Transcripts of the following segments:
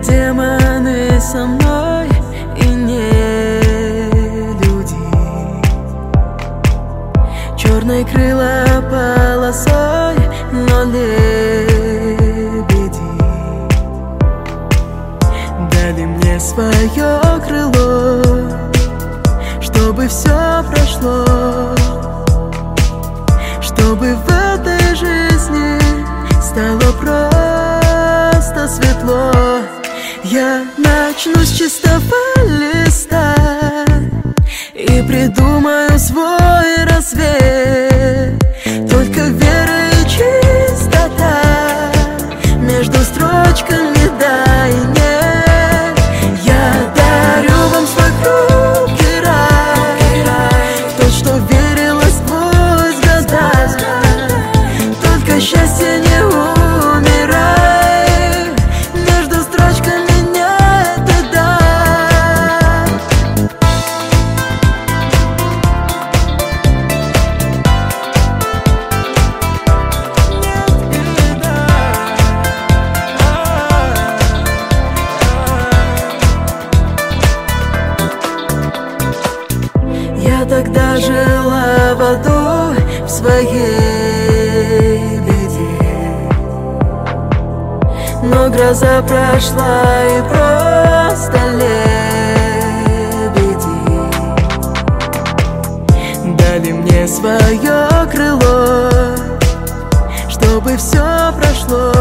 демоны со мной и не люди. Черные крыла полосой, но лебеди дали мне свое крыло, чтобы все прошло, чтобы в этой жизни стало просто светло. Я начну с чистого листа и придумаю свой рассвет. Только вера и чистота между строчками, да и нет. Я дарю вам свой хрупкий рай, в то, что верила сквозь года. Только счастье не умирай, между строчками нет и да. Я тогда жила в аду в своей беде, но гроза прошла и просто лебеди дали мне свое крыло, чтобы все прошло,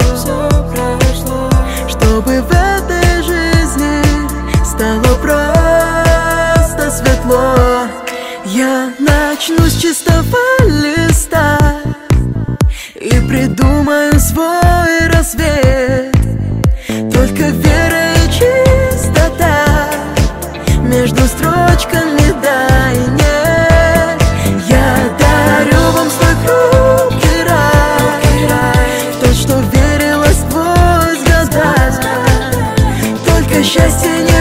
чтобы в этой жизни стало просто светло. Я начну с чистого листа и придумаю свой рассвет. Только вера и чистота между строчками, да и нет. Я дарю вам свой хрупкий рай, в то, что верила сквозь года. Только счастье не